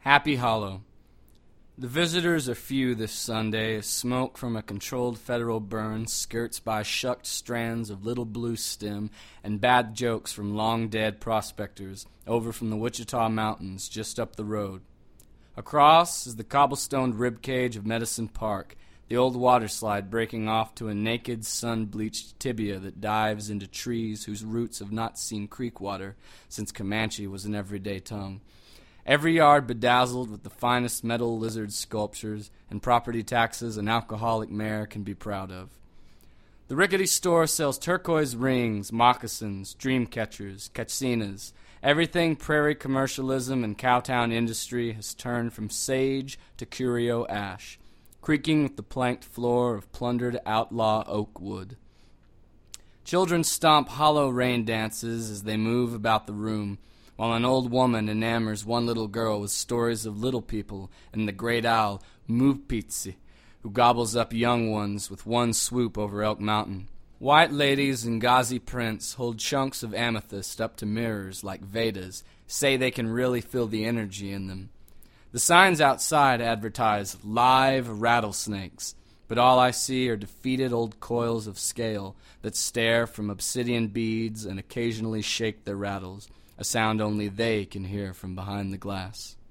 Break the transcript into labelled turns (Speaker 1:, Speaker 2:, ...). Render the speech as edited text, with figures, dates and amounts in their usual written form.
Speaker 1: Happy Hollow. The visitors are few this Sunday as smoke from a controlled federal burn skirts by shucked strands of little blue stem and bad jokes from long-dead prospectors over from the Wichita Mountains just up the road. Across is the cobblestoned ribcage of Medicine Park, the old waterslide breaking off to a naked, sun-bleached tibia that dives into trees whose roots have not seen creek water since Comanche was an everyday tongue. Every yard bedazzled with the finest metal lizard sculptures and property taxes an alcoholic mayor can be proud of. The rickety store sells turquoise rings, moccasins, dream catchers, catsinas. Everything prairie commercialism and cowtown industry has turned from sage to curio ash, creaking with the planked floor of plundered outlaw oak wood. Children stomp hollow rain dances as they move about the room, while an old woman enamors one little girl with stories of little people and the great owl, Mupitsi, who gobbles up young ones with one swoop over Elk Mountain. White ladies in gauzy prints hold chunks of amethyst up to mirrors like Vedas, say they can really feel the energy in them. The signs outside advertise live rattlesnakes, but all I see are defeated old coils of scale that stare from obsidian beads and occasionally shake their rattles, a sound only they can hear from behind the glass.